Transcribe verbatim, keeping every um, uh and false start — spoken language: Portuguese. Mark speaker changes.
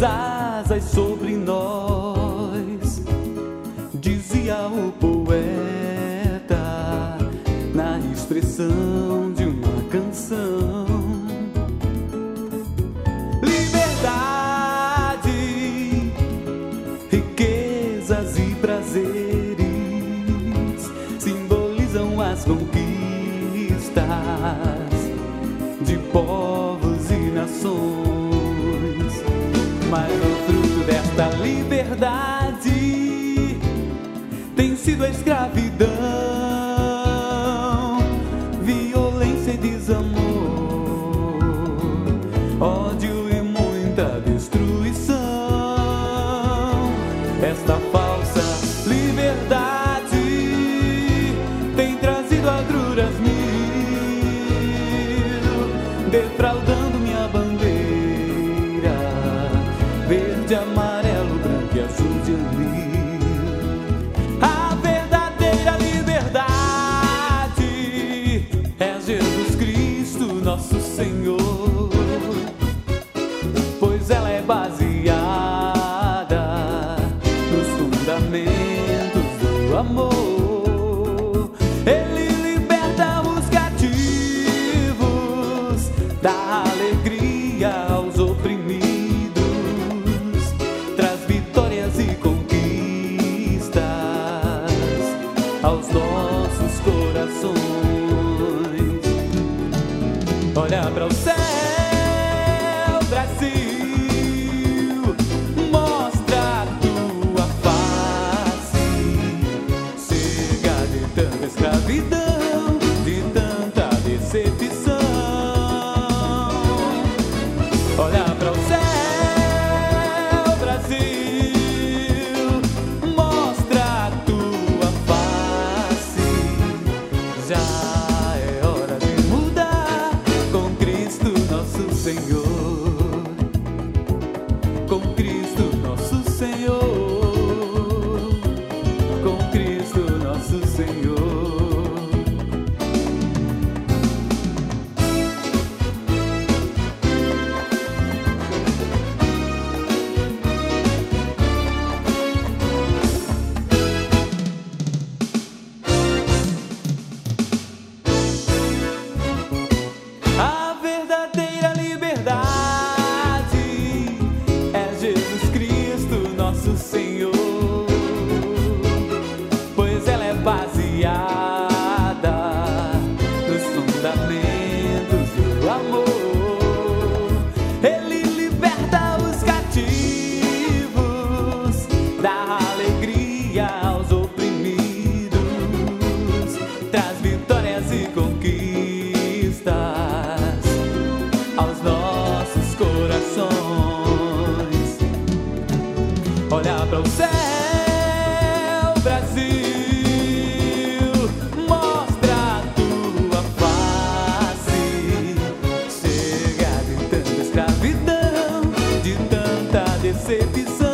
Speaker 1: tuas asas sobre nós, dizia o poeta na expressão de uma canção. Liberdade, riquezas e prazeres simbolizam as conquistas de povos e nações. Mas o fruto desta liberdade tem sido a escravidão, violência e desamor, ódio e muita destruição. Esta falsa liberdade tem trazido agruras mil, defraudando minha bandeira verde, amarelo, branco e azul de anil. A verdadeira liberdade é Jesus Cristo, nosso Senhor, pois ela é baseada nos fundamentos do amor. Ele liberta os cativos, dá alegria aos oprimidos, traz vitórias e conquistas aos nossos corações. Olha para o céu, Brasil, mostra a tua face, chega de tanta escravidão, de tanta decepção. Olha para o céu, Brasil, mostra a tua face. Já é hora de mudar com Cristo nosso Senhor, com Cristo nosso Senhor, com Cristo nosso Senhor. A verdadeira liberdade é Jesus Cristo, nosso Senhor, pois ela é baseada nos fundamentos do amor. Ele liberta os cativos, dá alegria aos oprimidos, traz vitórias e conquistas aos nossos corações. Olha para o céu, Brasil, mostra a tua face, chega de tanta escravidão, de tanta decepção.